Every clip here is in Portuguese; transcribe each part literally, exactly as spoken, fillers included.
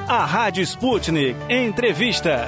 A Rádio Sputnik Entrevista.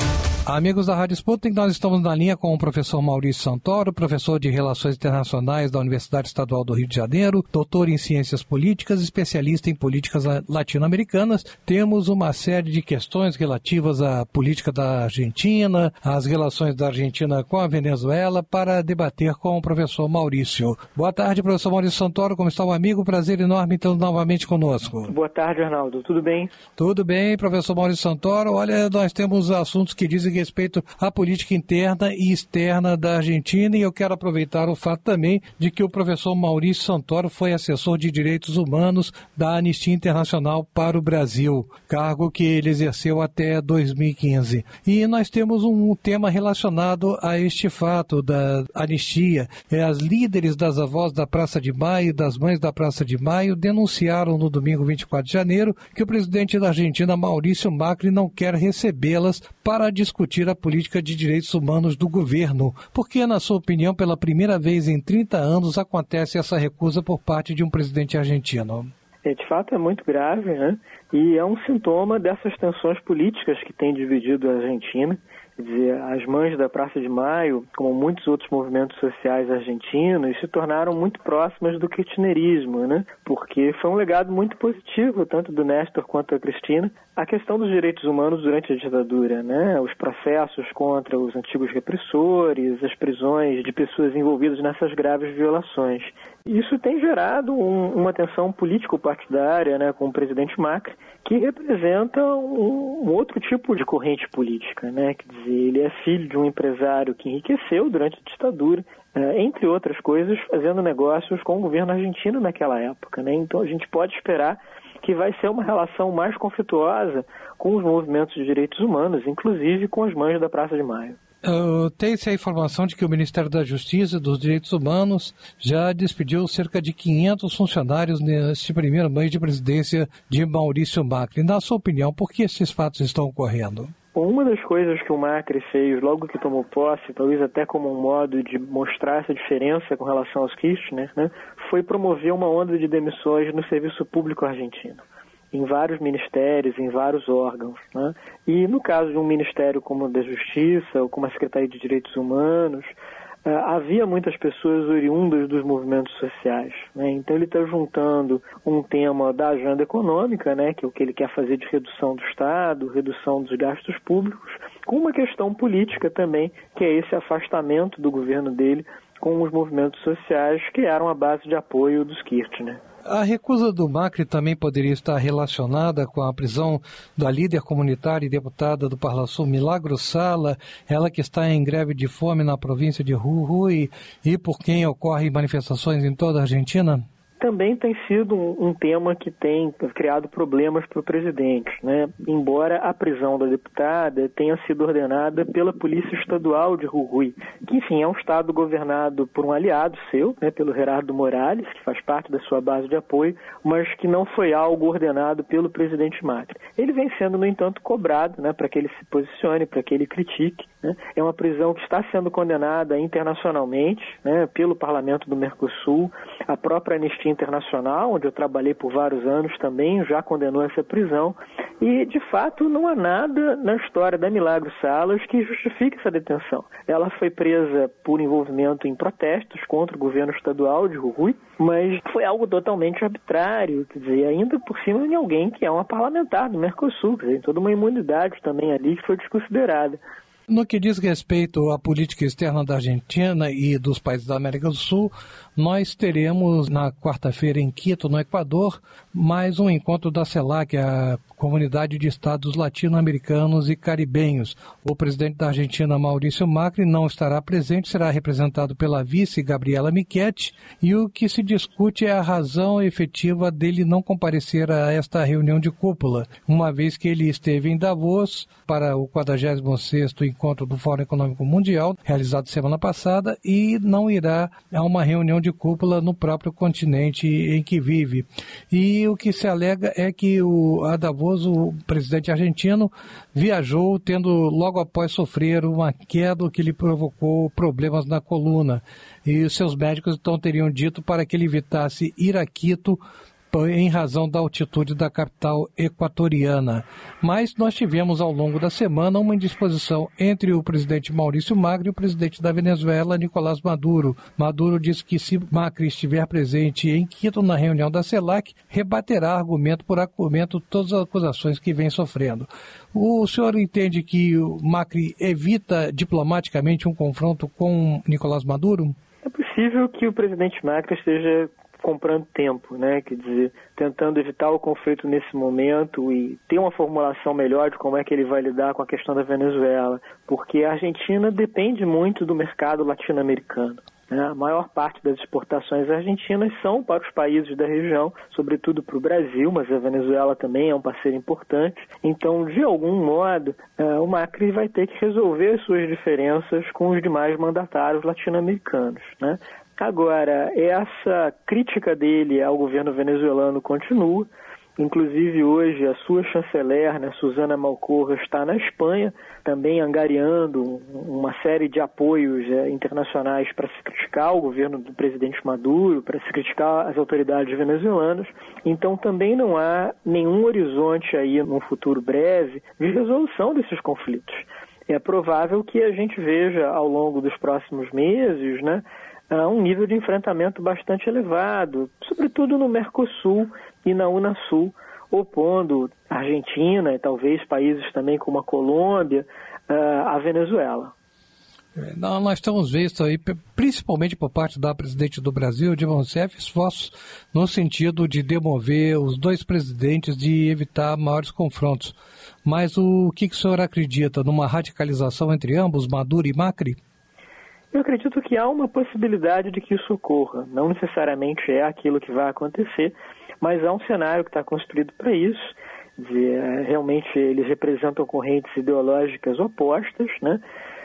Amigos da Rádio Sputnik, nós estamos na linha com o professor Maurício Santoro, professor de Relações Internacionais da Universidade Estadual do Rio de Janeiro, doutor em Ciências Políticas, especialista em políticas latino-americanas. Temos uma série de questões relativas à política da Argentina, às relações da Argentina com a Venezuela, para debater com o professor Maurício. Boa tarde, professor Maurício Santoro, como está o amigo? Prazer enorme tê-lo novamente conosco. Boa tarde, Arnaldo. Tudo bem? Tudo bem, professor Maurício Santoro. Olha, nós temos assuntos que dizem respeito à política interna e externa da Argentina, e eu quero aproveitar o fato também de que o professor Maurício Santoro foi assessor de direitos humanos da Anistia Internacional para o Brasil, cargo que ele exerceu até dois mil e quinze. E nós temos um tema relacionado a este fato da anistia. É, as líderes das avós da Praça de Maio e das mães da Praça de Maio denunciaram no domingo vinte e quatro de janeiro que o presidente da Argentina, Maurício Macri, não quer recebê-las para discutir a política de direitos humanos do governo. Por que, na sua opinião, pela primeira vez em trinta anos, acontece essa recusa por parte de um presidente argentino? É, de fato, é muito grave, né? E é um sintoma dessas tensões políticas que têm dividido a Argentina. Quer dizer, as mães da Praça de Maio, como muitos outros movimentos sociais argentinos, se tornaram muito próximas do kirchnerismo, né? Porque foi um legado muito positivo, tanto do Néstor quanto da Cristina, a questão dos direitos humanos durante a ditadura, né? Os processos contra os antigos repressores, as prisões de pessoas envolvidas nessas graves violações. Isso tem gerado um, uma tensão político-partidária, né, com o presidente Macri, que representa um, um outro tipo de corrente política, né? Quer dizer, ele é filho de um empresário que enriqueceu durante a ditadura, é, entre outras coisas, fazendo negócios com o governo argentino naquela época, né? Então a gente pode esperar que vai ser uma relação mais conflituosa com os movimentos de direitos humanos, inclusive com as mães da Praça de Maio. Uh, Tem-se a informação de que o Ministério da Justiça e dos Direitos Humanos já despediu cerca de quinhentos funcionários neste primeiro mês de presidência de Maurício Macri. Na sua opinião, por que esses fatos estão ocorrendo? Bom, uma das coisas que o Macri fez logo que tomou posse, talvez até como um modo de mostrar essa diferença com relação aos Kirchner, né, foi promover uma onda de demissões no serviço público argentino, em vários ministérios, em vários órgãos, né? E no caso de um ministério como o da Justiça ou como a Secretaria de Direitos Humanos, uh, havia muitas pessoas oriundas dos movimentos sociais, né? Então ele está juntando um tema da agenda econômica, né, que é o que ele quer fazer de redução do Estado, redução dos gastos públicos, com uma questão política também, que é esse afastamento do governo dele com os movimentos sociais que eram a base de apoio dos Kirchner. A recusa do Macri também poderia estar relacionada com a prisão da líder comunitária e deputada do Parlasul, Milagros Sala, ela que está em greve de fome na província de Jujuy e por quem ocorrem manifestações em toda a Argentina? Também tem sido um, um tema que tem criado problemas para o presidente, né? Embora a prisão da deputada tenha sido ordenada pela Polícia Estadual de Jujuy, que, enfim, é um estado governado por um aliado seu, né, pelo Gerardo Morales, que faz parte da sua base de apoio, mas que não foi algo ordenado pelo presidente Macri. Ele vem sendo, no entanto, cobrado, né, para que ele se posicione, para que ele critique, né? É uma prisão que está sendo condenada internacionalmente, né, pelo Parlamento do Mercosul. A própria Anistia Internacional, onde eu trabalhei por vários anos também, já condenou essa prisão. E, de fato, não há nada na história da Milagros Salas que justifique essa detenção. Ela foi presa por envolvimento em protestos contra o governo estadual de Jujuy, mas foi algo totalmente arbitrário, quer dizer, ainda por cima de alguém que é uma parlamentar do Mercosul, quer dizer, toda uma imunidade também ali que foi desconsiderada. No que diz respeito à política externa da Argentina e dos países da América do Sul, nós teremos na quarta-feira em Quito, no Equador, mais um encontro da CELAC, a Comunidade de Estados Latino-Americanos e Caribenhos. O presidente da Argentina, Maurício Macri, não estará presente, será representado pela vice Gabriela Michetti, e o que se discute é a razão efetiva dele não comparecer a esta reunião de cúpula, uma vez que ele esteve em Davos para o quadragésimo sexto encontro do Fórum Econômico Mundial, realizado semana passada, e não irá a uma reunião de cúpula no próprio continente em que vive. E o que se alega é que o a Davos, o presidente argentino, viajou tendo logo após sofrer uma queda que lhe provocou problemas na coluna. E seus médicos então teriam dito para que ele evitasse ir a Quito em razão da altitude da capital equatoriana. Mas nós tivemos ao longo da semana uma indisposição entre o presidente Maurício Macri e o presidente da Venezuela, Nicolás Maduro. Maduro disse que se Macri estiver presente em Quito na reunião da CELAC, rebaterá argumento por argumento todas as acusações que vem sofrendo. O senhor entende que o Macri evita diplomaticamente um confronto com Nicolás Maduro? É possível que o presidente Macri esteja comprando tempo, né? Quer dizer, tentando evitar o conflito nesse momento e ter uma formulação melhor de como é que ele vai lidar com a questão da Venezuela, porque a Argentina depende muito do mercado latino-americano. A maior parte das exportações argentinas são para os países da região, sobretudo para o Brasil, mas a Venezuela também é um parceiro importante. Então, de algum modo, o Macri vai ter que resolver as suas diferenças com os demais mandatários latino-americanos, né? Agora, essa crítica dele ao governo venezuelano continua. Inclusive, hoje, a sua chanceler, né, Susana Malcorra, está na Espanha, também angariando uma série de apoios é, internacionais para se criticar o governo do presidente Maduro, para se criticar as autoridades venezuelanas. Então, também não há nenhum horizonte aí, num futuro breve, de resolução desses conflitos. É provável que a gente veja, ao longo dos próximos meses, né, um nível de enfrentamento bastante elevado, sobretudo no Mercosul e na Unasul, opondo a Argentina e talvez países também como a Colômbia à Venezuela. Nós estamos vendo aí, principalmente por parte da presidente do Brasil, Dilma Rousseff, esforços no sentido de demover os dois presidentes, de evitar maiores confrontos. Mas o que, que o senhor acredita? Numa radicalização entre ambos, Maduro e Macri? Eu acredito que há uma possibilidade de que isso ocorra. Não necessariamente é aquilo que vai acontecer, mas há um cenário que está construído para isso. De, realmente eles representam correntes ideológicas opostas, né?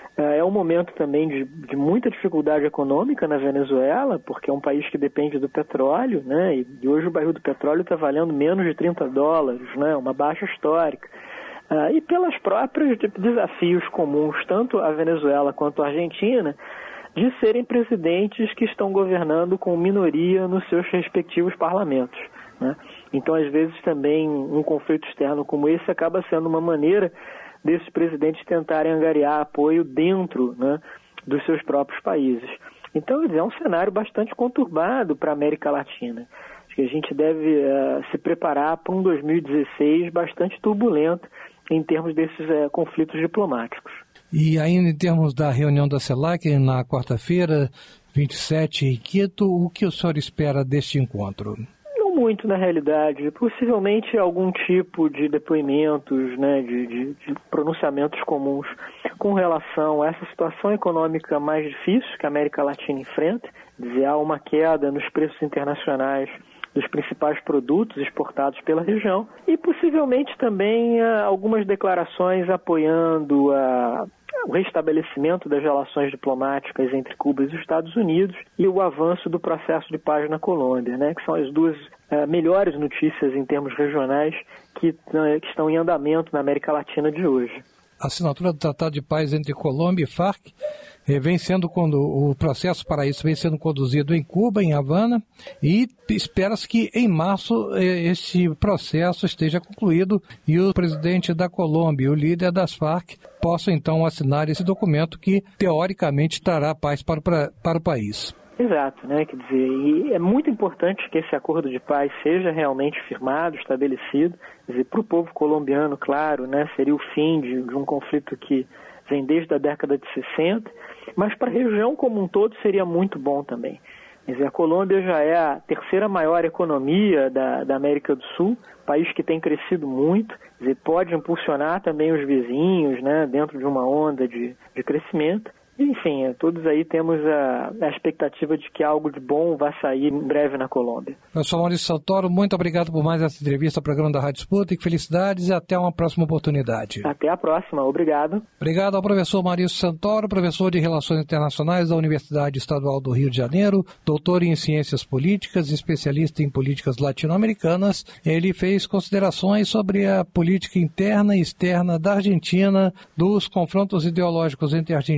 É um momento também de, de muita dificuldade econômica na Venezuela, porque é um país que depende do petróleo, né? E, e hoje o barril do petróleo está valendo menos de trinta dólares, né? Uma baixa histórica. Ah, e pelas próprios desafios comuns, tanto a Venezuela quanto a Argentina, de serem presidentes que estão governando com minoria nos seus respectivos parlamentos, né? Então, às vezes, também um conflito externo como esse acaba sendo uma maneira desses presidentes tentarem angariar apoio dentro, né, dos seus próprios países. Então, é um cenário bastante conturbado para a América Latina. Acho que a gente deve uh, se preparar para um dois mil e dezesseis bastante turbulento em termos desses uh, conflitos diplomáticos. E ainda em termos da reunião da CELAC, na quarta-feira, vinte e sete, em Quito, o que o senhor espera deste encontro? Não muito, na realidade. Possivelmente algum tipo de depoimentos, né, de, de, de pronunciamentos comuns com relação a essa situação econômica mais difícil que a América Latina enfrenta. Dizer, há uma queda nos preços internacionais dos principais produtos exportados pela região e possivelmente também uh, algumas declarações apoiando uh, o restabelecimento das relações diplomáticas entre Cuba e os Estados Unidos e o avanço do processo de paz na Colômbia, né, que são as duas uh, melhores notícias em termos regionais que, uh, que estão em andamento na América Latina de hoje. A assinatura do Tratado de Paz entre Colômbia e Farc eh, vem sendo quando o processo para isso vem sendo conduzido em Cuba, em Havana, e espera-se que em março eh, esse processo esteja concluído e o presidente da Colômbia e o líder das Farc possam então assinar esse documento que teoricamente trará paz para o, para o país. Exato, né? Quer dizer, e é muito importante que esse acordo de paz seja realmente firmado, estabelecido. Quer dizer, para o povo colombiano, claro, né, seria o fim de, de um conflito que vem desde a década de sessenta, mas para a região como um todo seria muito bom também. Quer dizer, a Colômbia já é a terceira maior economia da, da América do Sul, país que tem crescido muito, quer dizer, pode impulsionar também os vizinhos, né, dentro de uma onda de, de crescimento. Enfim, todos aí temos a, a expectativa de que algo de bom vai sair em breve na Colômbia. Professor Maurício Santoro, muito obrigado por mais essa entrevista ao programa da Rádio Sputnik. Felicidades e até uma próxima oportunidade. Até a próxima. Obrigado. Obrigado ao professor Maurício Santoro, professor de Relações Internacionais da Universidade Estadual do Rio de Janeiro, doutor em Ciências Políticas, especialista em políticas latino-americanas. Ele fez considerações sobre a política interna e externa da Argentina, dos confrontos ideológicos entre Argentina e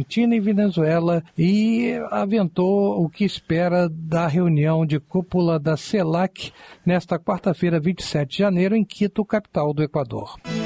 Venezuela e aventou o que espera da reunião de cúpula da CELAC nesta quarta-feira, vinte e sete de janeiro, em Quito, capital do Equador.